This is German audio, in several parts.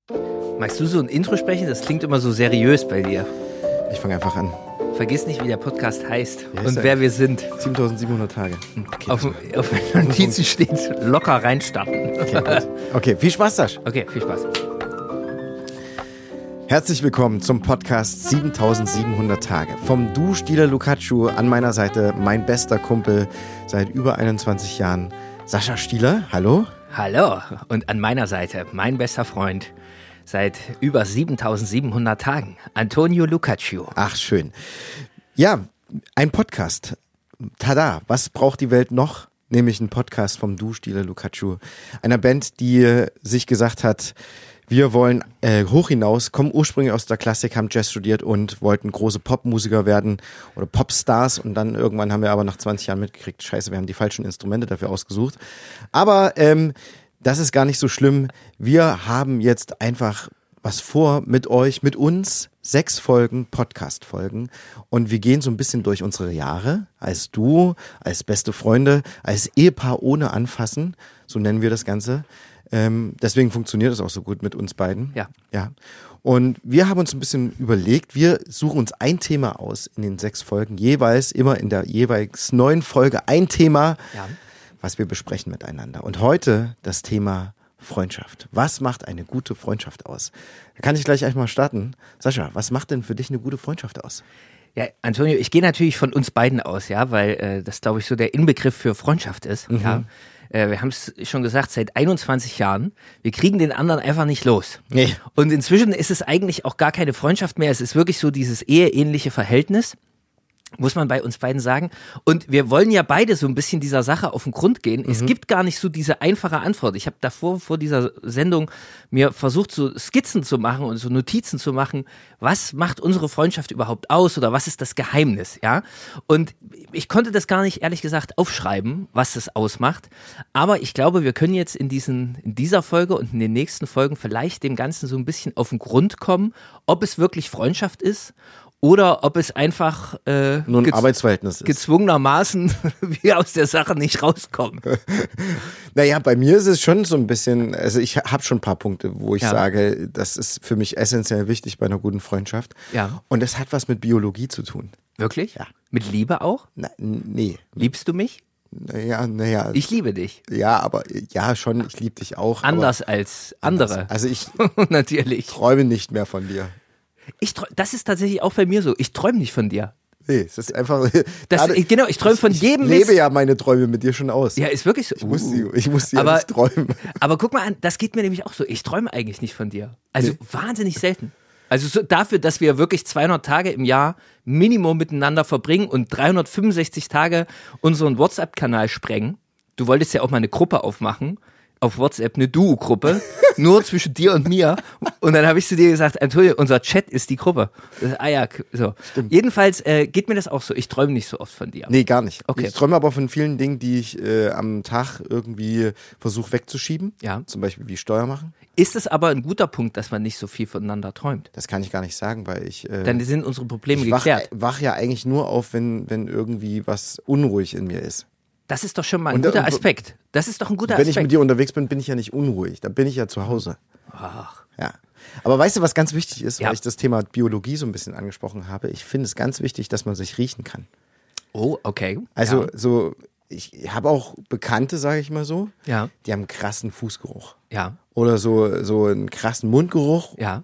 Magst du so ein Intro sprechen? Das klingt immer so seriös bei dir. Ich fange einfach an. Vergiss nicht, wie der Podcast heißt und wer wir sind. 7700 Tage. Okay. Auf meinen Notizen steht locker reinstarten. Okay, viel Spaß, Sasch. Okay, viel Spaß. Herzlich willkommen zum Podcast 7700 Tage. Vom Du Stile Lukacu an meiner Seite, mein bester Kumpel seit über 21 Jahren, Sascha Stieler. Hallo. Hallo. Und an meiner Seite, mein bester Freund seit über 7700 Tagen, Antonio Lukacu. Ach, schön. Ja, ein Podcast. Tada, was braucht die Welt noch? Nämlich ein Podcast vom Du Stile Lukacu. Einer Band, die sich gesagt hat, wir wollen hoch hinaus, kommen ursprünglich aus der Klassik, haben Jazz studiert und wollten große Popmusiker werden oder Popstars. Und dann irgendwann haben wir aber nach 20 Jahren mitgekriegt, scheiße, wir haben die falschen Instrumente dafür ausgesucht. Aber das ist gar nicht so schlimm. Wir haben jetzt einfach was vor mit euch, mit uns. 6 Folgen, Podcast-Folgen. Und wir gehen so ein bisschen durch unsere Jahre als Duo, als beste Freunde, als Ehepaar ohne Anfassen. So nennen wir das Ganze. Deswegen funktioniert es auch so gut mit uns beiden. Ja. Und wir haben uns ein bisschen überlegt, wir suchen uns ein Thema aus in den 6 Folgen, jeweils immer in der jeweils neuen Folge ein Thema, was wir besprechen miteinander. Und heute das Thema Freundschaft. Was macht eine gute Freundschaft aus? Da kann ich gleich mal starten. Sascha, was macht denn für dich eine gute Freundschaft aus? Ja, Antonio, ich gehe natürlich von uns beiden aus, ja, weil das, glaube ich, so der Inbegriff für Freundschaft ist. Mhm. Ja. Wir haben es schon gesagt, seit 21 Jahren. Wir kriegen den anderen einfach nicht los. Nee. Und inzwischen ist es eigentlich auch gar keine Freundschaft mehr. Es ist wirklich so dieses eheähnliche Verhältnis, muss man bei uns beiden sagen. Und wir wollen ja beide so ein bisschen dieser Sache auf den Grund gehen. Es gibt gar nicht so diese einfache Antwort. Ich habe davor, vor dieser Sendung, mir versucht, so Skizzen zu machen und so Notizen zu machen. Was macht unsere Freundschaft überhaupt aus oder was ist das Geheimnis? Ja. Und ich konnte das gar nicht, ehrlich gesagt, aufschreiben, was es ausmacht. Aber ich glaube, wir können jetzt in dieser Folge und in den nächsten Folgen vielleicht dem Ganzen so ein bisschen auf den Grund kommen, ob es wirklich Freundschaft ist oder ob es einfach nur ein Arbeitsverhältnis ist. Gezwungenermaßen wir aus der Sache nicht rauskommen. Naja, bei mir ist es schon so ein bisschen, also ich habe schon ein paar Punkte, wo ich sage, das ist für mich essentiell wichtig bei einer guten Freundschaft. Ja. Und es hat was mit Biologie zu tun. Wirklich? Ja. Mit Liebe auch? Nee. Liebst du mich? Naja. Ich liebe dich. Ja, aber ja schon, ich liebe dich auch. Anders als andere. Also ich natürlich. träume nicht mehr von dir. Das ist tatsächlich auch bei mir so. Ich träume nicht von dir. Nee, es ist einfach. Genau, ich träume von jedem. Ich lebe ja meine Träume mit dir schon aus. Ja, ist wirklich so. Ich muss sie ja nicht träumen. Aber guck mal an, das geht mir nämlich auch so. Ich träume eigentlich nicht von dir. Also wahnsinnig selten. Also so dafür, dass wir wirklich 200 Tage im Jahr Minimum miteinander verbringen und 365 Tage unseren WhatsApp-Kanal sprengen. Du wolltest ja auch mal eine Gruppe aufmachen. Auf WhatsApp eine Duo-Gruppe, nur zwischen dir und mir. Und dann habe ich zu dir gesagt, Antonio, unser Chat ist die Gruppe. So. Jedenfalls geht mir das auch so. Ich träume nicht so oft von dir. Nee, gar nicht. Okay. Ich träume aber von vielen Dingen, die ich am Tag irgendwie versuche wegzuschieben. Ja. Zum Beispiel wie Steuer machen. Ist es aber ein guter Punkt, dass man nicht so viel voneinander träumt? Das kann ich gar nicht sagen, weil ich. Dann sind unsere Probleme ich geklärt. wach ja eigentlich nur auf, wenn irgendwie was unruhig in mir ist. Das ist doch schon mal ein guter Aspekt. Das ist doch ein guter Wenn Aspekt. ich mit dir unterwegs bin, bin ich ja nicht unruhig. Da bin ich ja zu Hause. Ach. Ja. Aber weißt du, was ganz wichtig ist, Ja. weil ich das Thema Biologie so ein bisschen angesprochen habe? Ich finde es ganz wichtig, dass man sich riechen kann. Oh, okay. Also ich habe auch Bekannte, sage ich mal so, Ja. die haben einen krassen Fußgeruch. Ja. Oder so einen krassen Mundgeruch. Ja.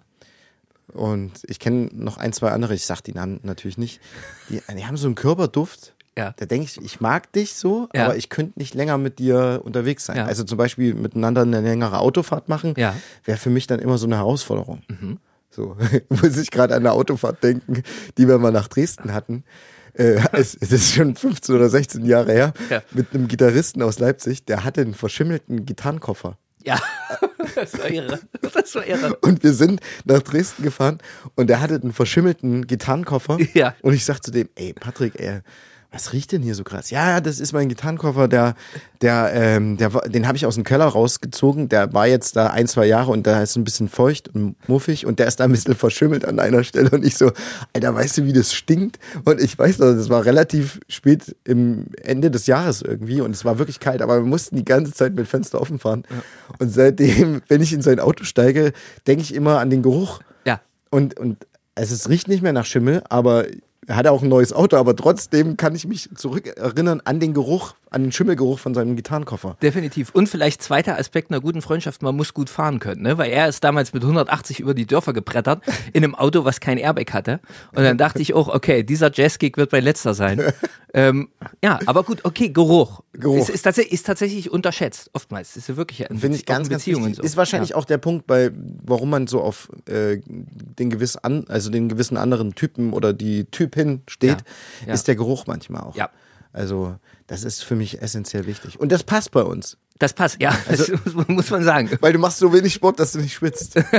Und ich kenne noch 1, 2 andere, ich sag die Namen natürlich nicht, die haben so einen Körperduft. Ja. Da denke ich mag dich so, Ja. aber ich könnte nicht länger mit dir unterwegs sein. Ja. Also zum Beispiel miteinander eine längere Autofahrt machen, Ja. wäre für mich dann immer so eine Herausforderung. So, muss ich gerade an eine Autofahrt denken, die wir mal nach Dresden hatten. Es ist schon 15 oder 16 Jahre her, mit einem Gitarristen aus Leipzig, der hatte einen verschimmelten Gitarrenkoffer. Ja, das war irre. Das war irre. Und wir sind nach Dresden gefahren und der hatte einen verschimmelten Gitarrenkoffer. Ja. Und ich sag zu dem, ey Patrick, Was riecht denn hier so krass? Ja, das ist mein Gitarrenkoffer, den habe ich aus dem Keller rausgezogen. Der war jetzt da 1-2 Jahre und da ist ein bisschen feucht und muffig und der ist da ein bisschen verschimmelt an einer Stelle und ich so, Alter, weißt du, wie das stinkt? Und ich weiß noch, das war relativ spät im Ende des Jahres irgendwie und es war wirklich kalt, aber wir mussten die ganze Zeit mit Fenster offen fahren. Ja. Und seitdem, wenn ich in sein Auto steige, denke ich immer an den Geruch. Ja. Und es riecht nicht mehr nach Schimmel, aber er hatte auch ein neues Auto, aber trotzdem kann ich mich zurückerinnern an den Geruch, an den Schimmelgeruch von seinem Gitarrenkoffer. Definitiv. Und vielleicht zweiter Aspekt einer guten Freundschaft, man muss gut fahren können, ne? Weil er ist damals mit 180 über die Dörfer gebrettert, in einem Auto, was kein Airbag hatte. Und dann dachte ich auch, okay, dieser Jazzgig wird mein letzter sein. Ja, aber gut, okay, Geruch. Ist tatsächlich unterschätzt, oftmals. Ist ja wirklich finde ich ganz wichtig. So. Ist wahrscheinlich auch der Punkt, warum man so auf den gewissen anderen Typen oder die Typin steht, ist der Geruch manchmal auch. Ja. Also das ist für mich essentiell wichtig. Und das passt bei uns. Das passt, ja, das muss man sagen. Weil du machst so wenig Sport, dass du nicht schwitzt. Das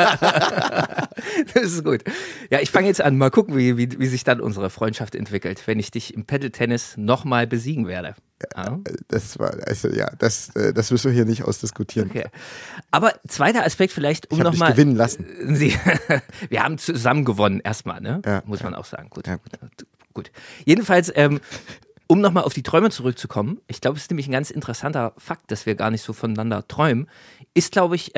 ist gut. Ja, ich fange jetzt an. Mal gucken, wie sich dann unsere Freundschaft entwickelt, wenn ich dich im Paddle-Tennis nochmal besiegen werde. Ja. Das müssen wir hier nicht ausdiskutieren. Okay. Aber zweiter Aspekt vielleicht, um nochmal... Ich gewinnen lassen. Wir haben zusammen gewonnen erstmal, ne? Ja. Muss man auch sagen. Gut. Ja, gut. Jedenfalls... um nochmal auf die Träume zurückzukommen, ich glaube, es ist nämlich ein ganz interessanter Fakt, dass wir gar nicht so voneinander träumen, ist, glaube ich,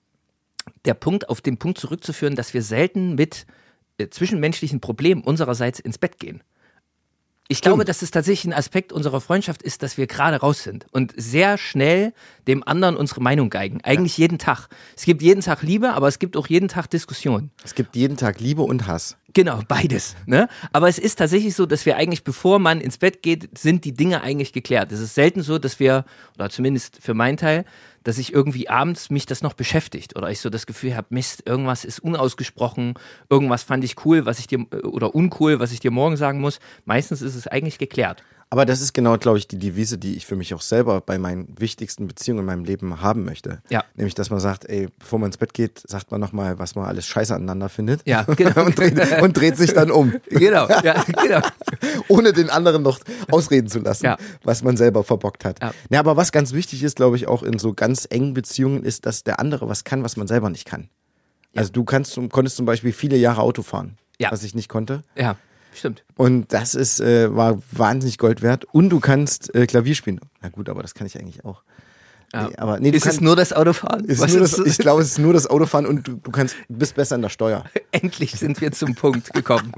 der Punkt, auf den Punkt zurückzuführen, dass wir selten mit zwischenmenschlichen Problemen unsererseits ins Bett gehen. Ich glaube, dass es tatsächlich ein Aspekt unserer Freundschaft ist, dass wir gerade raus sind und sehr schnell dem anderen unsere Meinung geigen. Eigentlich jeden Tag. Es gibt jeden Tag Liebe, aber es gibt auch jeden Tag Diskussion. Es gibt jeden Tag Liebe und Hass. Genau, beides. Ne? Aber es ist tatsächlich so, dass wir eigentlich, bevor man ins Bett geht, sind die Dinge eigentlich geklärt. Es ist selten so, dass wir, oder zumindest für meinen Teil, dass ich irgendwie abends mich das noch beschäftigt oder ich so das Gefühl habe, Mist, irgendwas ist unausgesprochen, irgendwas fand ich cool, oder uncool, was ich dir morgen sagen muss. Meistens ist es eigentlich geklärt. Aber das ist genau, glaube ich, die Devise, die ich für mich auch selber bei meinen wichtigsten Beziehungen in meinem Leben haben möchte. Ja. Nämlich, dass man sagt, ey, bevor man ins Bett geht, sagt man nochmal, was man alles scheiße aneinander findet. Ja, genau. und dreht sich dann um. Genau, ja, genau. Ohne den anderen noch ausreden zu lassen, was man selber verbockt hat. Ja, aber was ganz wichtig ist, glaube ich, auch in so ganz engen Beziehungen, ist, dass der andere was kann, was man selber nicht kann. Ja. Also du konntest zum Beispiel viele Jahre Auto fahren, was ich nicht konnte. Ja. Stimmt. Und das war wahnsinnig Gold wert. Und du kannst Klavier spielen. Na gut, aber das kann ich eigentlich auch. Ja. Ist es nur das Autofahren? Ich glaube, es ist nur das Autofahren und du bist besser in der Steuer. Endlich sind wir zum Punkt gekommen.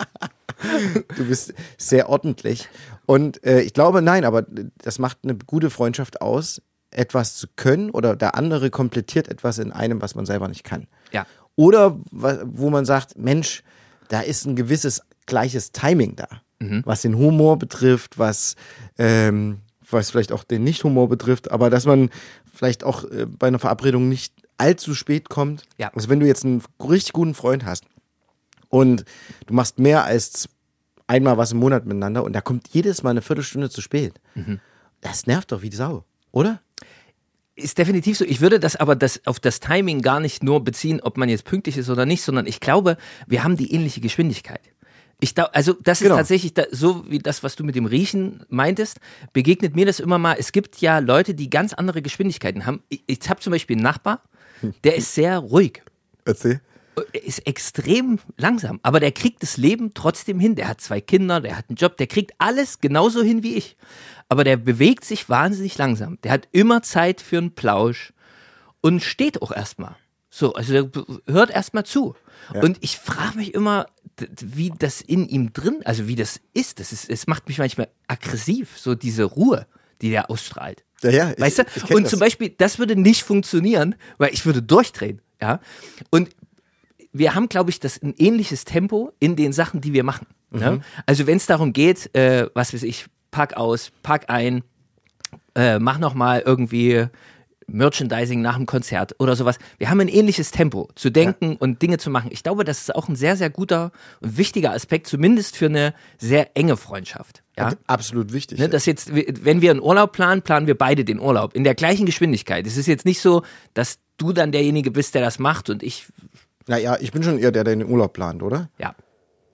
Du bist sehr ordentlich. Und ich glaube, nein, aber das macht eine gute Freundschaft aus, etwas zu können oder der andere komplettiert etwas in einem, was man selber nicht kann. Ja. Oder wo man sagt, Mensch, da ist ein gewisses gleiches Timing da, was den Humor betrifft, was vielleicht auch den Nicht-Humor betrifft, aber dass man vielleicht auch bei einer Verabredung nicht allzu spät kommt. Ja. Also wenn du jetzt einen richtig guten Freund hast und du machst mehr als einmal was im Monat miteinander und der kommt jedes Mal eine Viertelstunde zu spät, das nervt doch wie die Sau, oder? Ist definitiv so. Ich würde das aber auf das Timing gar nicht nur beziehen, ob man jetzt pünktlich ist oder nicht, sondern ich glaube, wir haben die ähnliche Geschwindigkeit. Also das ist tatsächlich so wie das, was du mit dem Riechen meintest, begegnet mir das immer mal. Es gibt ja Leute, die ganz andere Geschwindigkeiten haben. Ich habe zum Beispiel einen Nachbar, der ist sehr ruhig. Erzähl. Er ist extrem langsam, aber der kriegt das Leben trotzdem hin. Der hat 2 Kinder, der hat einen Job, der kriegt alles genauso hin wie ich. Aber der bewegt sich wahnsinnig langsam. Der hat immer Zeit für einen Plausch und steht auch erstmal. So, also der hört erstmal zu. Ja. Und ich frage mich immer, wie das in ihm drin, also wie das ist. Es macht mich manchmal aggressiv, so diese Ruhe, die der ausstrahlt. Ja, weißt du? Und zum Beispiel, das würde nicht funktionieren, weil ich würde durchdrehen. Ja? Und wir haben, glaube ich, ein ähnliches Tempo in den Sachen, die wir machen. Ja? Also wenn es darum geht, was weiß ich, pack aus, pack ein, mach nochmal irgendwie Merchandising nach dem Konzert oder sowas. Wir haben ein ähnliches Tempo zu denken und Dinge zu machen. Ich glaube, das ist auch ein sehr, sehr guter und wichtiger Aspekt, zumindest für eine sehr enge Freundschaft. Ja? Absolut wichtig. Ne, dass jetzt, wenn wir einen Urlaub planen, planen wir beide den Urlaub in der gleichen Geschwindigkeit. Es ist jetzt nicht so, dass du dann derjenige bist, der das macht und ich... Naja, ich bin schon eher der den Urlaub plant, oder? Ja.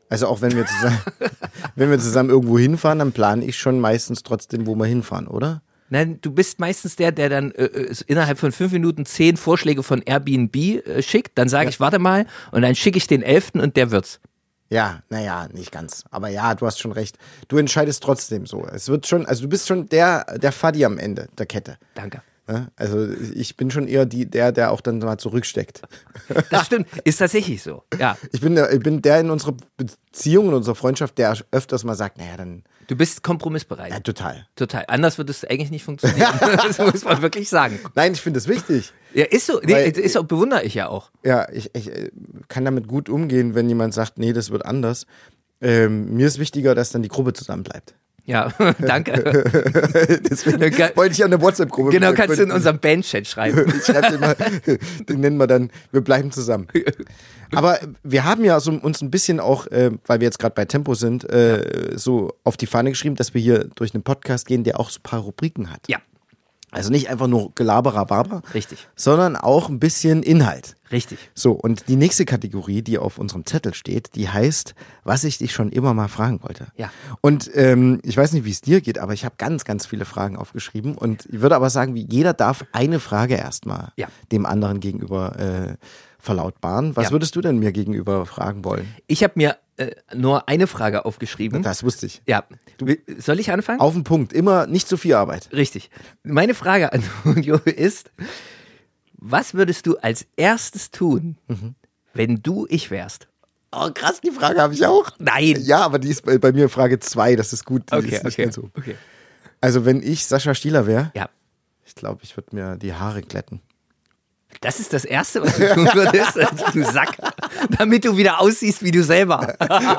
Also auch wenn wir zusammen, wenn wir zusammen irgendwo hinfahren, dann plane ich schon meistens trotzdem, wo wir hinfahren, oder? Nein, du bist meistens der dann innerhalb von 5 Minuten 10 Vorschläge von Airbnb schickt. Dann sage ich, warte mal, und dann schicke ich den 11. und der wird's. Ja, naja, nicht ganz. Aber ja, du hast schon recht. Du entscheidest trotzdem so. Es wird schon, also du bist schon der Faddy am Ende der Kette. Danke. Ja, also ich bin schon eher der auch dann mal zurücksteckt. Das stimmt, ist tatsächlich so, ja. Ich bin der in unserer Beziehung, in unserer Freundschaft, der öfters mal sagt, naja, dann... Du bist kompromissbereit. Ja, total. Total. Anders wird es eigentlich nicht funktionieren. Das muss man wirklich sagen. Nein, ich finde das wichtig. Ja, ist so. Bewundere ich ja auch. Ja, ich kann damit gut umgehen, wenn jemand sagt, nee, das wird anders. Mir ist wichtiger, dass dann die Gruppe zusammenbleibt. Ja, danke. Deswegen wollte ich an der WhatsApp-Gruppe. Genau, kannst du in unserem Bandchat schreiben. Ich schreibe den mal, den nennen wir dann, wir bleiben zusammen. Aber wir haben ja so uns ein bisschen auch, weil wir jetzt gerade bei Tempo sind, so auf die Fahne geschrieben, dass wir hier durch einen Podcast gehen, der auch so ein paar Rubriken hat. Ja. Also nicht einfach nur Gelaber-Rababer, Richtig. sondern auch ein bisschen Inhalt. Richtig. So, und die nächste Kategorie, die auf unserem Zettel steht, die heißt, was ich dich schon immer mal fragen wollte. Ja. Und ich weiß nicht, wie es dir geht, aber ich habe ganz, ganz viele Fragen aufgeschrieben und ich würde aber sagen, jeder darf eine Frage erstmal dem anderen gegenüber verlautbaren. Was würdest du denn mir gegenüber fragen wollen? Ich habe mir nur eine Frage aufgeschrieben. Das wusste ich. Ja. Soll ich anfangen? Auf den Punkt, immer nicht zu viel Arbeit. Richtig. Meine Frage an Jo ist, was würdest du als erstes tun, wenn du ich wärst? Oh krass, die Frage habe ich auch. Nein. Ja, aber die ist bei mir Frage 2, das ist gut. Die ist nicht ganz so. Okay. Also wenn ich Sascha Stieler wäre, Ja. ich glaube, ich würde mir die Haare glätten. Das ist das Erste, was du tun würdest, du Sack, damit du wieder aussiehst wie du selber.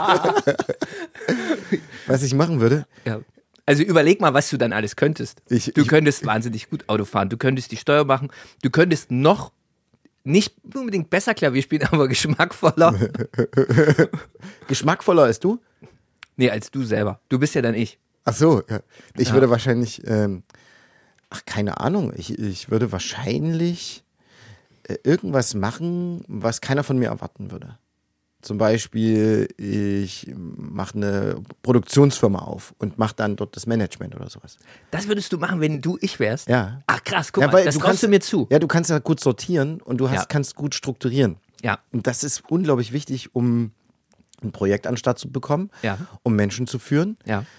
Was ich machen würde? Ja. Also überleg mal, was du dann alles könntest. Du könntest wahnsinnig gut Auto fahren, du könntest die Steuer machen, du könntest noch nicht unbedingt besser Klavier spielen, aber geschmackvoller. Geschmackvoller als du? Nee, als du selber. Du bist ja dann ich. Ach so, ja. Ich würde wahrscheinlich, keine Ahnung, ich würde wahrscheinlich irgendwas machen, was keiner von mir erwarten würde. Zum Beispiel, ich mache eine Produktionsfirma auf und mache dann dort das Management oder sowas. Das würdest du machen, wenn du ich wärst? Ja. Ach krass, guck mal, das traust du mir zu. Ja, du kannst ja gut sortieren und du kannst gut strukturieren. Ja. Und das ist unglaublich wichtig, um ein Projekt an den Start zu bekommen, um Menschen zu führen,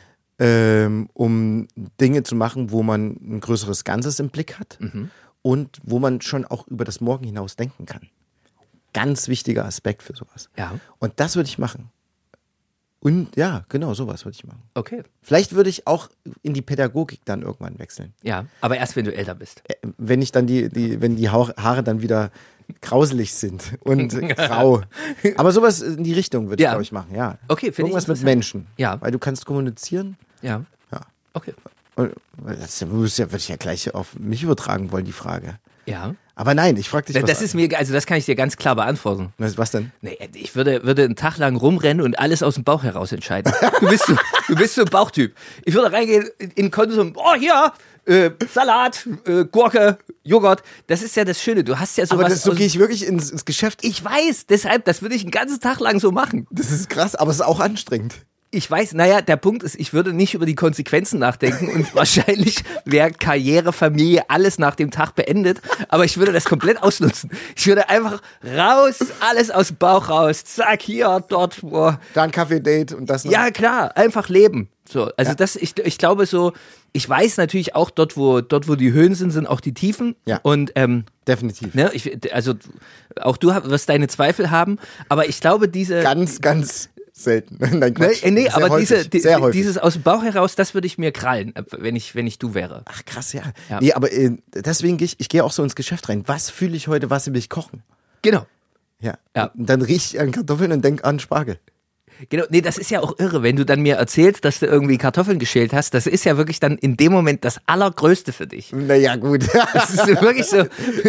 um Dinge zu machen, wo man ein größeres Ganzes im Blick hat und wo man schon auch über das Morgen hinaus denken kann. Ganz wichtiger Aspekt für sowas. Ja. Und das würde ich machen. Und ja, genau, sowas würde ich machen. Okay. Vielleicht würde ich auch in die Pädagogik dann irgendwann wechseln. Ja, aber erst wenn du älter bist. Wenn ich dann wenn die Haare dann wieder grauselig sind und grau. Aber sowas in die Richtung würde ich, glaube ich, machen, ja. Okay, finde ich irgendwas mit Menschen. Ja. Weil du kannst kommunizieren. Ja. Ja. Okay. Und das würde ich ja gleich auf mich übertragen wollen, die Frage. Ja. Aber nein, ich frage dich was. Das ist mir, also das kann ich dir ganz klar beantworten. Was denn? Nee, ich würde einen Tag lang rumrennen und alles aus dem Bauch heraus entscheiden. Du bist so ein Bauchtyp. Ich würde reingehen in Konsum, hier, Salat, Gurke, Joghurt. Das ist ja das Schöne. Du hast ja sowas. Aber so gehe ich wirklich ins Geschäft. Ich weiß, deshalb, das würde ich einen ganzen Tag lang so machen. Das ist krass, aber es ist auch anstrengend. Ich weiß, naja, der Punkt ist, ich würde nicht über die Konsequenzen nachdenken und wahrscheinlich wäre Karriere, Familie, alles nach dem Tag beendet, aber ich würde das komplett ausnutzen. Ich würde einfach raus, alles aus dem Bauch raus, zack, hier, dort, wo. Dann Kaffee-Date und das noch. Ja, klar, einfach leben. So, also ich glaube so, ich weiß natürlich auch dort, wo die Höhen sind auch die Tiefen. Ja. Und, definitiv. Ne, also auch du wirst deine Zweifel haben, aber ich glaube diese. Ganz selten. Nein, Quatsch. Nee, aber häufig, dieses aus dem Bauch heraus, das würde ich mir krallen, wenn ich du wäre. Ach krass, ja. Nee, aber deswegen ich gehe auch so ins Geschäft rein. Was fühle ich heute, was will ich kochen? Genau. Ja. Und dann rieche ich an Kartoffeln und denke an Spargel. Genau, nee, das ist ja auch irre, wenn du dann mir erzählst, dass du irgendwie Kartoffeln geschält hast, das ist ja wirklich dann in dem Moment das Allergrößte für dich. Naja, gut. Das ist wirklich so.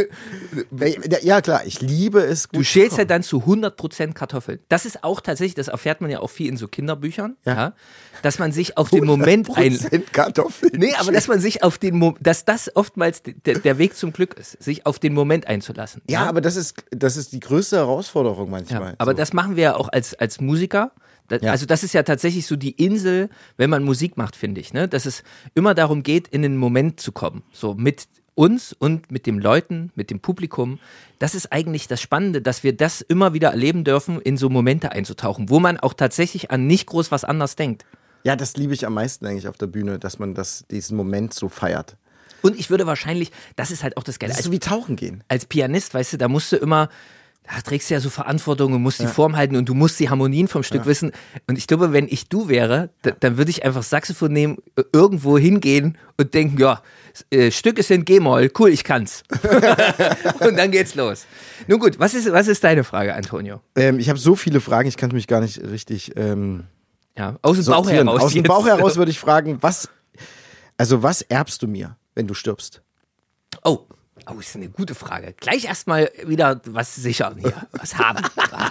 Ja, klar, ich liebe es gut. Du schälst ja dann zu 100% Kartoffeln. Das ist auch tatsächlich, das erfährt man ja auch viel in so Kinderbüchern, dass man sich auf den Moment 100% Kartoffeln. Nee, aber dass man sich auf den dass das oftmals der Weg zum Glück ist, sich auf den Moment einzulassen. Ja, aber das ist die größte Herausforderung manchmal. Ja, aber das machen wir ja auch als Musiker, Also das ist ja tatsächlich so die Insel, wenn man Musik macht, finde ich, ne? Dass es immer darum geht, in den Moment zu kommen. So mit uns und mit den Leuten, mit dem Publikum. Das ist eigentlich das Spannende, dass wir das immer wieder erleben dürfen, in so Momente einzutauchen, wo man auch tatsächlich an nicht groß was anderes denkt. Ja, das liebe ich am meisten eigentlich auf der Bühne, dass man diesen Moment so feiert. Und ich würde wahrscheinlich, das ist halt auch das Geile. Das ist so wie tauchen gehen. Als Pianist, weißt du, da musst du immer, da trägst du ja so Verantwortung und musst die Form halten und du musst die Harmonien vom Stück wissen. Und ich glaube, wenn ich du wäre, dann würde ich einfach Saxophon nehmen, irgendwo hingehen und denken, ja, Stück ist in G-Moll, cool, ich kann's. Und dann geht's los. Nun gut, was ist deine Frage, Antonio? Ich habe so viele Fragen, ich kann mich gar nicht richtig aus dem Bauch heraus. Aus dem Bauch heraus würde ich fragen, was erbst du mir, wenn du stirbst? Oh, ist eine gute Frage. Gleich erstmal wieder was sichern hier, was haben.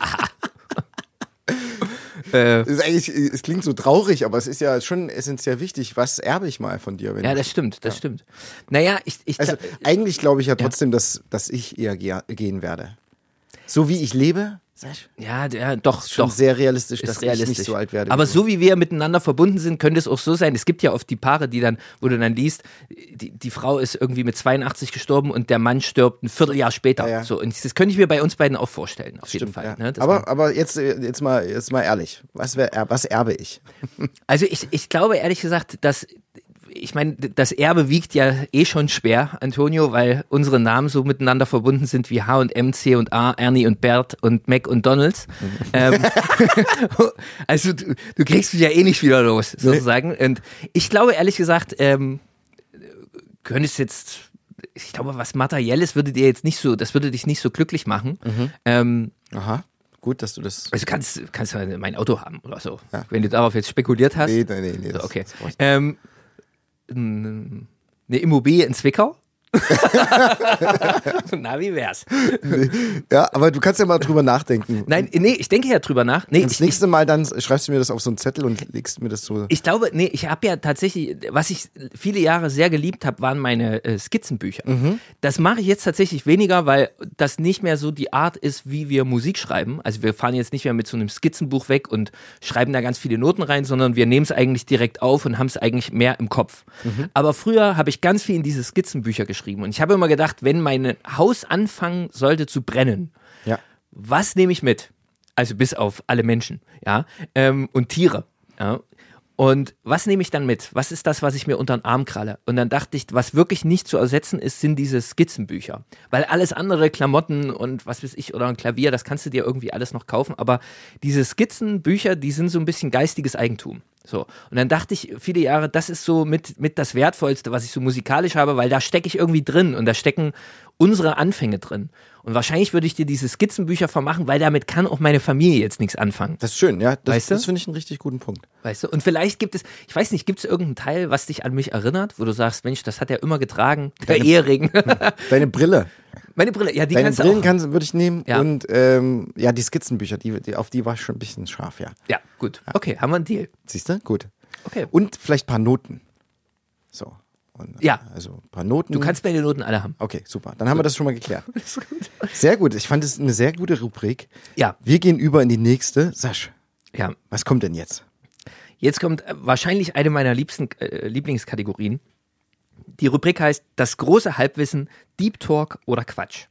Es klingt so traurig, aber es ist ja schon essentiell wichtig. Was erbe ich mal von dir? Das stimmt. Naja, eigentlich glaube ich ja trotzdem, dass ich eher gehen werde. So wie ich lebe, ja, doch. Ist schon sehr realistisch, ist dass realistisch. ich nicht so alt werde. Aber so wie wir miteinander verbunden sind, könnte es auch so sein. Es gibt ja oft die Paare, wo du dann liest, die Frau ist irgendwie mit 82 gestorben und der Mann stirbt ein Vierteljahr später. Ja. So, und das könnte ich mir bei uns beiden auch vorstellen, auf jeden Fall. Ja. Ne? Aber jetzt mal ehrlich, was erbe ich? Also ich glaube ehrlich gesagt, ich meine, das Erbe wiegt ja schon schwer, Antonio, weil unsere Namen so miteinander verbunden sind wie H&M, C&A, Ernie und Bert und Mac und Donalds. Also du kriegst mich ja eh nicht wieder los, sozusagen. Und ich glaube ehrlich gesagt, könntest jetzt, ich glaube, was Materielles würde dich nicht so glücklich machen. Aha. Gut, dass du das. Also kannst du mein Auto haben oder so. Ja. Wenn du darauf jetzt spekuliert hast. Nee. So, okay. Eine Immobilie in Zwickau? Na, wie wär's? Ja, aber du kannst ja mal drüber nachdenken. Nee, ich denke ja drüber nach. Nee, das nächste Mal dann schreibst du mir das auf so einen Zettel und legst mir das so. Ich glaube, ich habe ja tatsächlich, was ich viele Jahre sehr geliebt habe, waren meine Skizzenbücher. Das mache ich jetzt tatsächlich weniger, weil das nicht mehr so die Art ist, wie wir Musik schreiben. Also wir fahren jetzt nicht mehr mit so einem Skizzenbuch weg und schreiben da ganz viele Noten rein, sondern wir nehmen es eigentlich direkt auf und haben es eigentlich mehr im Kopf. Aber früher habe ich ganz viel in diese Skizzenbücher geschrieben. Und ich habe immer gedacht, wenn mein Haus anfangen sollte zu brennen, was nehme ich mit? Also bis auf alle Menschen, und Tiere, Und was nehme ich dann mit? Was ist das, was ich mir unter den Arm kralle? Und dann dachte ich, was wirklich nicht zu ersetzen ist, sind diese Skizzenbücher. Weil alles andere, Klamotten und was weiß ich, oder ein Klavier, das kannst du dir irgendwie alles noch kaufen. Aber diese Skizzenbücher, die sind so ein bisschen geistiges Eigentum. So. Und dann dachte ich viele Jahre, das ist so mit das Wertvollste, was ich so musikalisch habe, weil da stecke ich irgendwie drin und da stecken unsere Anfänge drin. Und wahrscheinlich würde ich dir diese Skizzenbücher vermachen, weil damit kann auch meine Familie jetzt nichts anfangen. Das ist schön, ja. Das weißt du? finde ich einen richtig guten Punkt. Weißt du? Und vielleicht gibt es irgendeinen Teil, was dich an mich erinnert, wo du sagst, Mensch, das hat er immer getragen, der Ehering. Deine Brille. Meine Brille, ja, die Deine kannst du Brillen auch. würde ich nehmen und die Skizzenbücher, auf die war ich schon ein bisschen scharf, ja. Ja, gut. Okay, haben wir einen Deal. Siehst du? Gut. Okay. Und vielleicht ein paar Noten. So. Und, ja. Also ein paar Noten. Du kannst meine Noten alle haben. Okay, super. Dann haben wir das schon mal geklärt. Sehr gut. Ich fand es eine sehr gute Rubrik. Ja. Wir gehen über in die nächste. Sasch. Ja. Was kommt denn jetzt? Jetzt kommt wahrscheinlich eine meiner Lieblingskategorien. Die Rubrik heißt das große Halbwissen, Deep Talk oder Quatsch.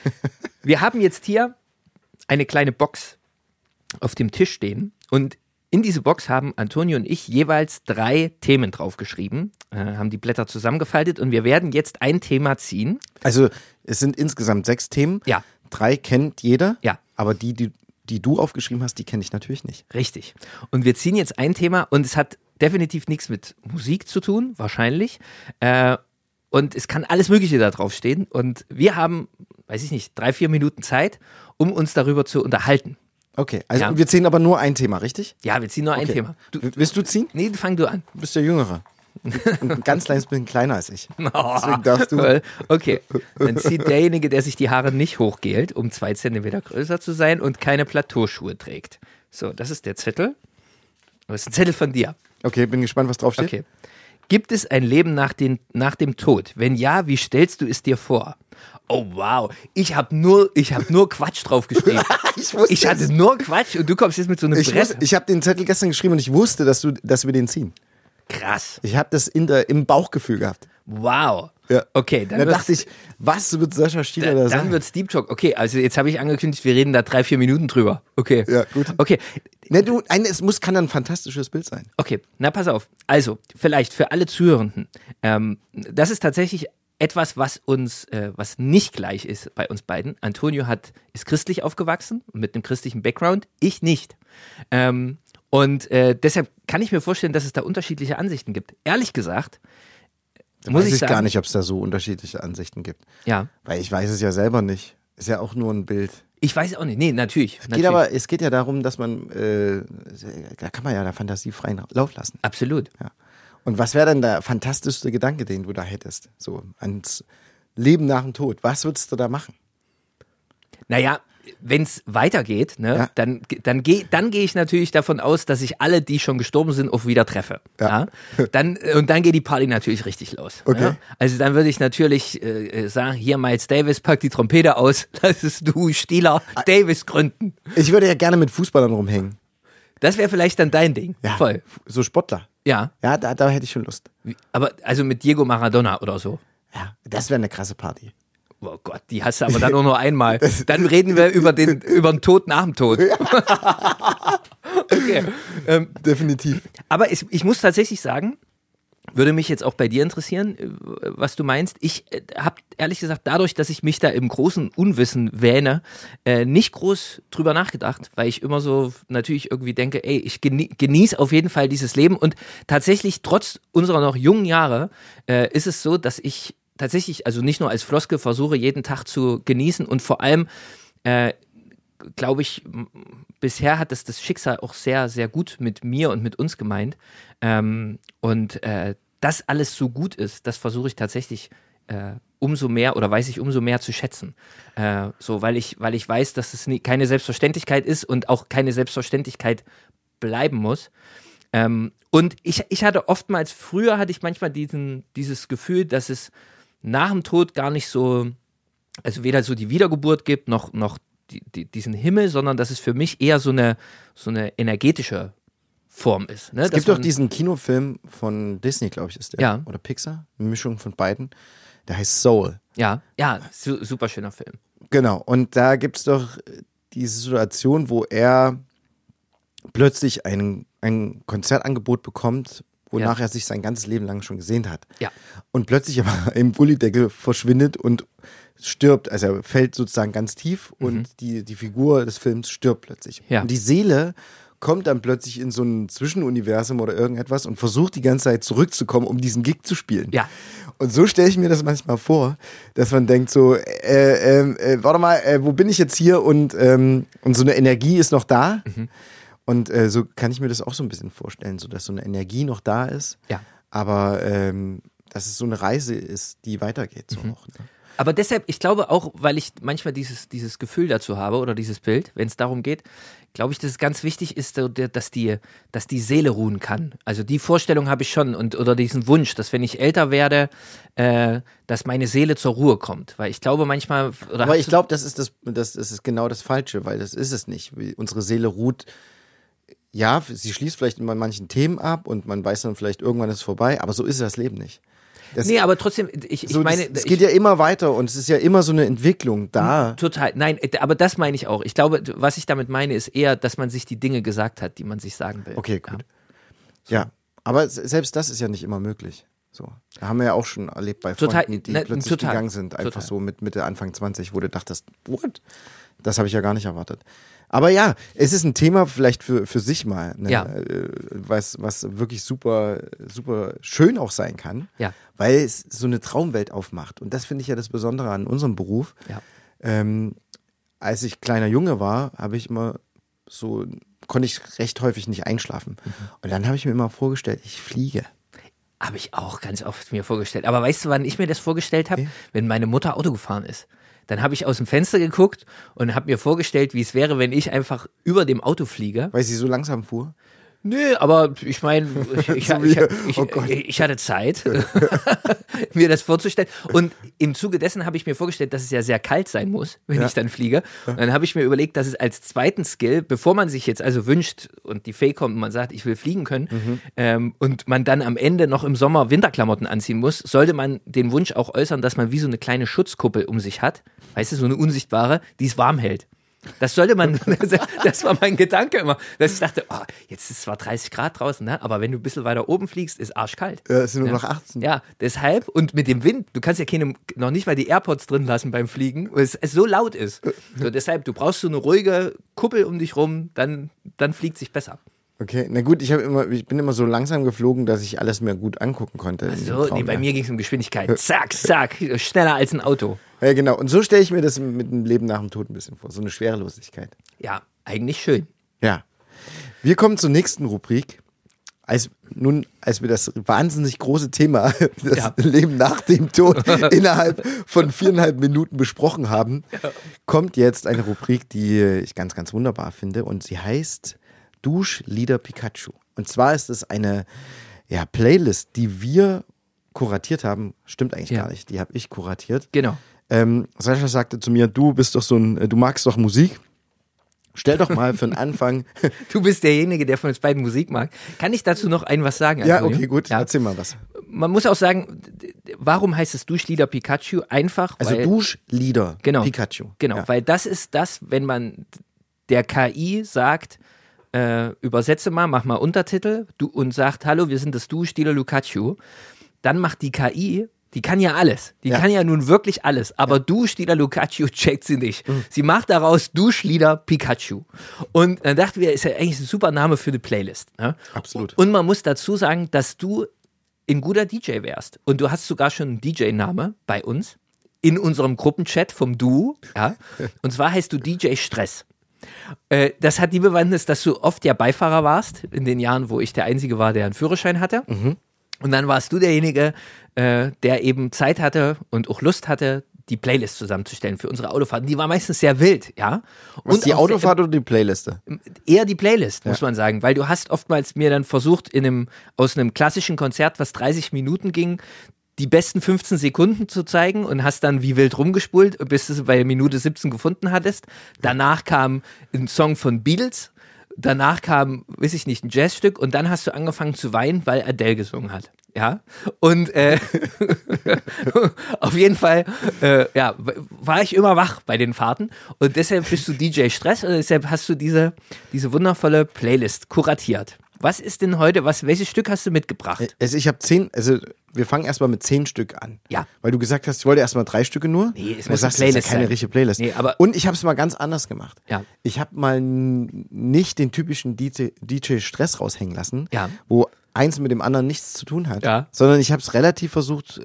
Wir haben jetzt hier eine kleine Box auf dem Tisch stehen und in diese Box haben Antonio und ich jeweils 3 Themen draufgeschrieben, haben die Blätter zusammengefaltet und wir werden jetzt ein Thema ziehen. Also es sind insgesamt 6 Themen. Ja. 3 kennt jeder. Ja. Aber die du aufgeschrieben hast, die kenne ich natürlich nicht. Richtig. Und wir ziehen jetzt ein Thema und es hat definitiv nichts mit Musik zu tun, wahrscheinlich. Und es kann alles Mögliche da draufstehen. Und wir haben, weiß ich nicht, 3-4 Minuten Zeit, um uns darüber zu unterhalten. Okay, also wir ziehen aber nur ein Thema, richtig? Ja, wir ziehen nur ein Thema. Willst du ziehen? Nee, fang du an. Du bist der Jüngere. Ein ganz kleines bisschen kleiner als ich. Deswegen darfst du. Okay, dann zieht derjenige, der sich die Haare nicht hochgelt, um 2 Zentimeter größer zu sein und keine Plateauschuhe trägt. So, das ist der Zettel. Das ist ein Zettel von dir. Okay, bin gespannt, was draufsteht. Okay. Gibt es ein Leben nach dem Tod? Wenn ja, wie stellst du es dir vor? Oh wow, ich hab nur Quatsch drauf geschrieben. Ich hatte nur Quatsch und du kommst jetzt mit so einem Brett. Ich habe den Zettel gestern geschrieben und ich wusste, dass wir den ziehen. Krass. Ich habe das im Bauchgefühl gehabt. Wow. Ja. Okay, dann dachte ich, was wird Sascha Stieler da sagen? Dann wird's Deep Talk. Okay, also jetzt habe ich angekündigt, wir reden da 3-4 Minuten drüber. Okay. Ja, gut. Okay. Ne, kann ein fantastisches Bild sein. Okay, na pass auf. Also, vielleicht für alle Zuhörenden. Das ist tatsächlich etwas, was nicht gleich ist bei uns beiden. Antonio ist christlich aufgewachsen, mit einem christlichen Background. Ich nicht. Deshalb kann ich mir vorstellen, dass es da unterschiedliche Ansichten gibt. Ehrlich gesagt, muss ich sagen, gar nicht, ob es da so unterschiedliche Ansichten gibt. Ja. Weil ich weiß es ja selber nicht. Ist ja auch nur ein Bild. Ich weiß auch nicht. Nee, natürlich. Es geht ja darum, dass man, da kann man ja der Fantasie freien Lauf lassen. Absolut. Ja. Und was wäre denn der fantastischste Gedanke, den du da hättest? So ans Leben nach dem Tod. Was würdest du da machen? Naja, wenn es weitergeht, ne, ja, dann gehe ich natürlich davon aus, dass ich alle, die schon gestorben sind, auch wieder treffe. Ja. Ja? Dann geht die Party natürlich richtig los. Okay. Ja? Also dann würde ich natürlich sagen, hier Miles Davis, pack die Trompete aus, lass du Stieler Davis gründen. Ich würde ja gerne mit Fußballern rumhängen. Das wäre vielleicht dann dein Ding. Ja, voll. So Sportler. Ja. Ja, da hätte ich schon Lust. Aber also mit Diego Maradona oder so. Ja, das wäre eine krasse Party. Oh Gott, die hast du aber dann nur einmal. Dann reden wir über den Tod nach dem Tod. Okay. Definitiv. Aber ich muss tatsächlich sagen, würde mich jetzt auch bei dir interessieren, was du meinst. Ich habe ehrlich gesagt, dadurch, dass ich mich da im großen Unwissen wähne, nicht groß drüber nachgedacht, weil ich immer so natürlich irgendwie denke, ey, ich genieße auf jeden Fall dieses Leben. Und tatsächlich, trotz unserer noch jungen Jahre, ist es so, dass ich tatsächlich, also nicht nur als Floskel, versuche jeden Tag zu genießen und vor allem, glaube ich, bisher hat das Schicksal auch sehr, sehr gut mit mir und mit uns gemeint. Dass alles so gut ist, das versuche ich tatsächlich umso mehr zu schätzen. Weil ich weiß, dass es keine Selbstverständlichkeit ist und auch keine Selbstverständlichkeit bleiben muss. Und ich hatte manchmal dieses Gefühl, dass es nach dem Tod gar nicht so, also weder so die Wiedergeburt gibt, noch diesen Himmel, sondern dass es für mich eher so eine energetische Form ist. Ne? Es gibt doch diesen Kinofilm von Disney, glaube ich, ist der. Ja. Oder Pixar, eine Mischung von beiden. Der heißt Soul. Ja, super schöner Film. Genau, und da gibt es doch diese Situation, wo er plötzlich ein Konzertangebot bekommt, wonach er sich sein ganzes Leben lang schon gesehnt hat. Ja. Und plötzlich aber im Gullydeckel verschwindet und stirbt. Also er fällt sozusagen ganz tief und die Figur des Films stirbt plötzlich. Ja. Und die Seele kommt dann plötzlich in so ein Zwischenuniversum oder irgendetwas und versucht die ganze Zeit zurückzukommen, um diesen Gig zu spielen. Ja. Und so stelle ich mir das manchmal vor, dass man denkt so, warte mal, wo bin ich jetzt hier? Und so eine Energie ist noch da. Mhm. Und so kann ich mir das auch so ein bisschen vorstellen, so dass so eine Energie noch da ist, ja, aber dass es so eine Reise ist, die weitergeht. So auch, ne? Aber deshalb, ich glaube auch, weil ich manchmal dieses Gefühl dazu habe oder dieses Bild, wenn es darum geht, glaube ich, dass es ganz wichtig ist, dass die Seele ruhen kann. Also die Vorstellung habe ich schon oder diesen Wunsch, dass wenn ich älter werde, dass meine Seele zur Ruhe kommt. Weil ich glaube manchmal... Aber ich glaube, das ist genau das Falsche, weil das ist es nicht. Unsere Seele ruht. Ja, sie schließt vielleicht immer manchen Themen ab und man weiß dann vielleicht, irgendwann ist es vorbei, aber so ist das Leben nicht. Aber trotzdem, ich meine... Es geht ja immer weiter und es ist ja immer so eine Entwicklung da. Total, nein, aber das meine ich auch. Ich glaube, was ich damit meine, ist eher, dass man sich die Dinge gesagt hat, die man sich sagen will. Okay, gut. Ja, aber selbst das ist ja nicht immer möglich. So. Da haben wir ja auch schon erlebt bei Freunden, die plötzlich gegangen sind, einfach so mit Mitte, Anfang 20, wo du dachtest, what? Das habe ich ja gar nicht erwartet. Aber ja, es ist ein Thema vielleicht für sich mal, ne? Ja. Was wirklich super, super schön auch sein kann, ja, weil es so eine Traumwelt aufmacht. Und das finde ich ja das Besondere an unserem Beruf. Ja. Als ich kleiner Junge war, konnte ich recht häufig nicht einschlafen. Mhm. Und dann habe ich mir immer vorgestellt, ich fliege. Habe ich auch ganz oft mir vorgestellt. Aber weißt du, wann ich mir das vorgestellt habe? Okay. Wenn meine Mutter Auto gefahren ist. Dann habe ich aus dem Fenster geguckt und habe mir vorgestellt, wie es wäre, wenn ich einfach über dem Auto fliege. Weil sie so langsam fuhr? Nö, aber ich meine, ich hatte Zeit, mir das vorzustellen. Und im Zuge dessen habe ich mir vorgestellt, dass es ja sehr kalt sein muss, wenn ich dann fliege. Und dann habe ich mir überlegt, dass es als zweiten Skill, bevor man sich jetzt also wünscht und die Fee kommt und man sagt, ich will fliegen können, und man dann am Ende noch im Sommer Winterklamotten anziehen muss, sollte man den Wunsch auch äußern, dass man wie so eine kleine Schutzkuppel um sich hat, weißt du, so eine unsichtbare, die es warm hält. Das sollte man, das war mein Gedanke immer, dass ich dachte, oh, jetzt ist es zwar 30 Grad draußen, ne? Aber wenn du ein bisschen weiter oben fliegst, ist arschkalt. Ja, es sind nur noch 18. Ja, deshalb, und mit dem Wind, du kannst ja noch nicht mal die AirPods drin lassen beim Fliegen, weil es so laut ist. So, deshalb, du brauchst so eine ruhige Kuppel um dich rum, dann fliegt sich besser. Okay, na gut, ich bin immer so langsam geflogen, dass ich alles mir gut angucken konnte. So, nee, bei mir ging es um Geschwindigkeit. Zack, zack, schneller als ein Auto. Ja, genau. Und so stelle ich mir das mit dem Leben nach dem Tod ein bisschen vor. So eine Schwerelosigkeit. Ja, eigentlich schön. Ja. Wir kommen zur nächsten Rubrik. Als wir das wahnsinnig große Thema, das Leben nach dem Tod, innerhalb von 4,5 Minuten besprochen haben, kommt jetzt eine Rubrik, die ich ganz, ganz wunderbar finde. Und sie heißt Duschlieder Pikachu. Und zwar ist es eine Playlist, die wir kuratiert haben. Stimmt eigentlich gar nicht. Die habe ich kuratiert. Genau. Sascha sagte zu mir, du magst doch Musik. Stell doch mal für den Anfang. Du bist derjenige, der von uns beiden Musik mag. Kann ich dazu noch was sagen? Ja, okay, gut. Erzähl mal was. Man muss auch sagen, warum heißt es Duschlieder Pikachu? Einfach, weil... Duschlieder Pikachu. Genau, weil das ist das, wenn man der KI sagt, übersetze mal, mach mal Untertitel und sagt, hallo, wir sind das Duschlieder Lukachu, dann macht die KI, die kann ja alles. Die kann ja nun wirklich alles. Aber Duschlieder Lukachu checkt sie nicht. Sie macht daraus Duschlieder Pikachu. Und dann dachten wir, ist ja eigentlich ein super Name für eine Playlist. Ne? Absolut. Und man muss dazu sagen, dass du ein guter DJ wärst. Und du hast sogar schon einen DJ-Name bei uns. In unserem Gruppenchat vom Duo. Ja? Und zwar heißt du DJ Stress. Das hat die Bewandtnis, dass du oft ja Beifahrer warst. In den Jahren, wo ich der Einzige war, der einen Führerschein hatte. Und dann warst du derjenige, der eben Zeit hatte und auch Lust hatte, die Playlist zusammenzustellen für unsere Autofahrten. Die war meistens sehr wild, ja. Und die Autofahrt oder die Playliste? Eher die Playlist, muss man sagen, weil du hast oftmals mir dann versucht, aus einem klassischen Konzert, was 30 Minuten ging, die besten 15 Sekunden zu zeigen und hast dann wie wild rumgespult, bis du es bei Minute 17 gefunden hattest. Danach kam ein Song von Beatles. Danach kam, weiß ich nicht, ein Jazzstück und dann hast du angefangen zu weinen, weil Adele gesungen hat. Ja, und auf jeden Fall war ich immer wach bei den Fahrten und deshalb bist du DJ Stress und deshalb hast du diese wundervolle Playlist kuratiert. Was ist denn heute, welches Stück hast du mitgebracht? Also ich habe 10, wir fangen erstmal mit 10 Stück an. Ja. Weil du gesagt hast, ich wollte erstmal 3 Stücke nur. Nee, es muss eine Playlist das ist ja keine richtige Playlist. Nee, aber und ich habe es mal ganz anders gemacht. Ja. Ich habe mal nicht den typischen DJ Stress raushängen lassen, wo eins mit dem anderen nichts zu tun hat, sondern ich habe es relativ versucht,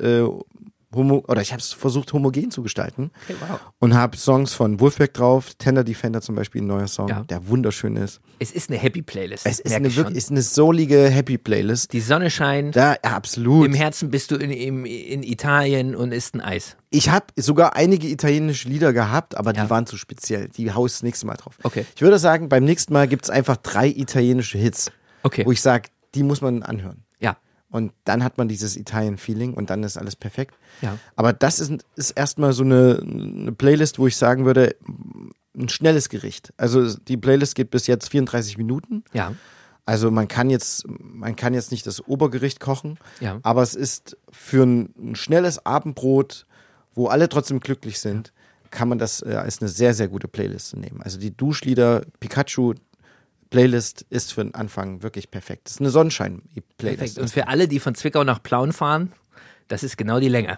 homogen zu gestalten. Okay, wow. Und habe Songs von Wolfpack drauf, Tender Defender zum Beispiel, ein neuer Song, der wunderschön ist. Es ist eine Happy Playlist. Es ist eine soulige Happy Playlist. Die Sonne scheint. Ja, absolut. Im Herzen bist du in Italien und isst ein Eis. Ich habe sogar einige italienische Lieder gehabt, aber die waren zu speziell. Die hau ich das nächste Mal drauf. Okay. Ich würde sagen, beim nächsten Mal gibt es einfach 3 italienische Hits, wo ich sage, die muss man anhören. Ja. Und dann hat man dieses Italien-Feeling und dann ist alles perfekt. Ja. Aber das ist erstmal so eine Playlist, wo ich sagen würde, ein schnelles Gericht. Also die Playlist geht bis jetzt 34 Minuten. Ja. Also man kann jetzt nicht das Obergericht kochen, aber es ist für ein schnelles Abendbrot, wo alle trotzdem glücklich sind, kann man das als eine sehr, sehr gute Playlist nehmen. Also die Duschlieder Pikachu Playlist ist für den Anfang wirklich perfekt. Das ist eine Sonnenschein-Playlist. Perfekt. Und für alle, die von Zwickau nach Plauen fahren, das ist genau die Länge.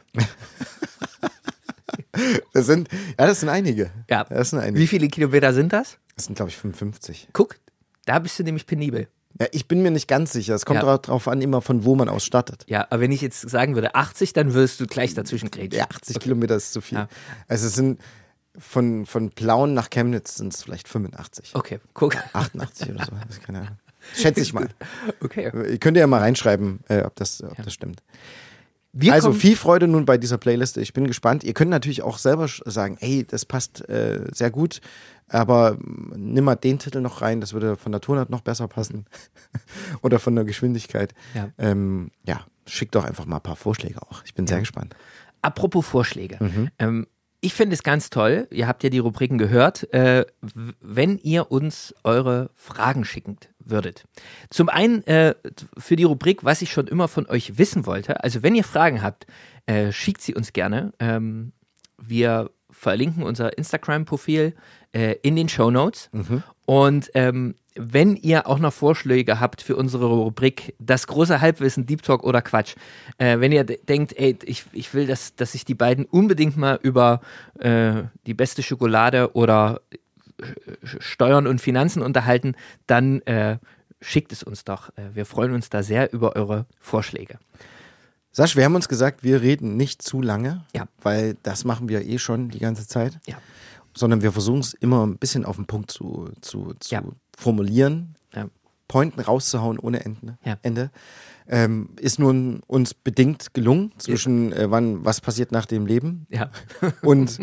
Das sind einige. Ja. Das sind einige. Wie viele Kilometer sind das? Das sind, glaube ich, 55. Guck, da bist du nämlich penibel. Ja, ich bin mir nicht ganz sicher. Es kommt darauf an, immer von wo man aus startet. Ja, aber wenn ich jetzt sagen würde 80, dann würdest du gleich dazwischen grätschen. Ja, 80 Kilometer ist zu viel. Ja. Also es sind von Plauen nach Chemnitz sind es vielleicht 85. Okay, guck. 88 oder so. Das keine Ahnung. Schätze ich mal. Okay. Ihr könnt ja mal reinschreiben, ob das stimmt. Also viel Freude nun bei dieser Playliste. Ich bin gespannt. Ihr könnt natürlich auch selber sagen, ey, das passt sehr gut, aber nimm mal den Titel noch rein, das würde von der Tonart noch besser passen. Oder von der Geschwindigkeit. Ja. Schickt doch einfach mal ein paar Vorschläge auch. Ich bin sehr gespannt. Apropos Vorschläge. Ich finde es ganz toll, ihr habt ja die Rubriken gehört, wenn ihr uns eure Fragen schicken würdet. Zum einen für die Rubrik, was ich schon immer von euch wissen wollte. Also wenn ihr Fragen habt, schickt sie uns gerne. Wir verlinken unser Instagram-Profil in den Shownotes. Und wenn ihr auch noch Vorschläge habt für unsere Rubrik Das große Halbwissen, Deep Talk oder Quatsch, wenn ihr denkt, ey, ich will, dass sich die beiden unbedingt mal über die beste Schokolade oder Steuern und Finanzen unterhalten, dann schickt es uns doch. Wir freuen uns da sehr über eure Vorschläge. Sasch, wir haben uns gesagt, wir reden nicht zu lange, weil das machen wir eh schon die ganze Zeit. Ja. Sondern wir versuchen es immer ein bisschen auf den Punkt zu formulieren, Pointen rauszuhauen ohne Ende. Ist nun uns bedingt gelungen zwischen was passiert nach dem Leben und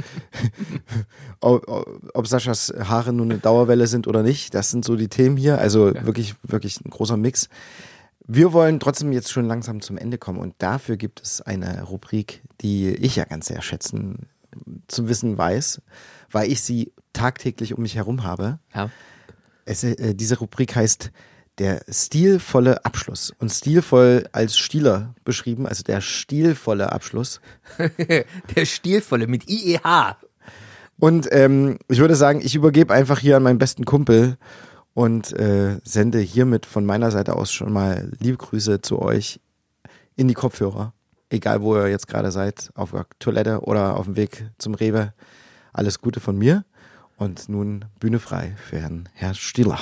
ob Saschas Haare nun eine Dauerwelle sind oder nicht. Das sind so die Themen hier, also wirklich, wirklich ein großer Mix. Wir wollen trotzdem jetzt schon langsam zum Ende kommen und dafür gibt es eine Rubrik, die ich ja ganz sehr schätzen zu wissen weiß, weil ich sie tagtäglich um mich herum habe. Ja. Diese Rubrik heißt der stilvolle Abschluss und stilvoll als Stieler beschrieben, also der stilvolle Abschluss. Der stilvolle mit IEH. Und ich würde sagen, ich übergebe einfach hier an meinen besten Kumpel und sende hiermit von meiner Seite aus schon mal liebe Grüße zu euch in die Kopfhörer. Egal, wo ihr jetzt gerade seid, auf der Toilette oder auf dem Weg zum Rewe. Alles Gute von mir. Und nun Bühne frei für Herrn Stieler.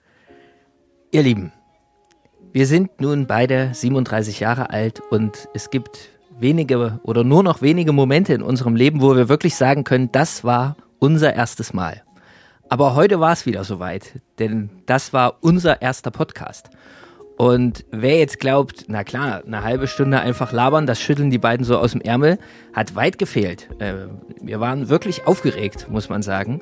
Ihr Lieben, wir sind nun beide 37 Jahre alt und es gibt wenige oder nur noch wenige Momente in unserem Leben, wo wir wirklich sagen können, das war unser erstes Mal. Aber heute war es wieder soweit, denn das war unser erster Podcast. Und wer jetzt glaubt, na klar, eine halbe Stunde einfach labern, das schütteln die beiden so aus dem Ärmel, hat weit gefehlt. Wir waren wirklich aufgeregt, muss man sagen.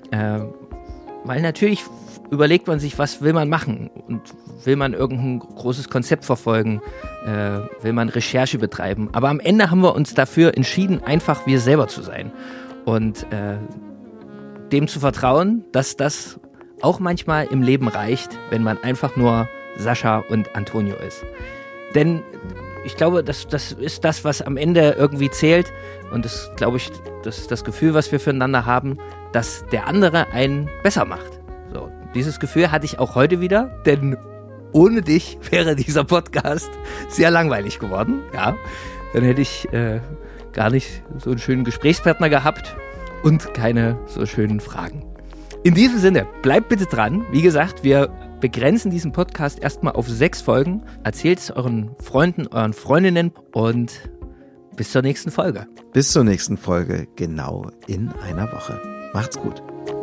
Weil natürlich überlegt man sich, was will man machen? Und will man irgendein großes Konzept verfolgen? Will man Recherche betreiben? Aber am Ende haben wir uns dafür entschieden, einfach wir selber zu sein. Und dem zu vertrauen, dass das auch manchmal im Leben reicht, wenn man einfach nur Sascha und Antonio ist. Denn ich glaube, das ist das, was am Ende irgendwie zählt. Und das, glaube ich, das ist das Gefühl, was wir füreinander haben, dass der andere einen besser macht. So, dieses Gefühl hatte ich auch heute wieder, denn ohne dich wäre dieser Podcast sehr langweilig geworden. Ja, dann hätte ich gar nicht so einen schönen Gesprächspartner gehabt und keine so schönen Fragen. In diesem Sinne, bleibt bitte dran. Wie gesagt, wir begrenzen diesen Podcast erstmal auf 6 Folgen. Erzählt es euren Freunden, euren Freundinnen und bis zur nächsten Folge. Bis zur nächsten Folge, genau in einer Woche. Macht's gut.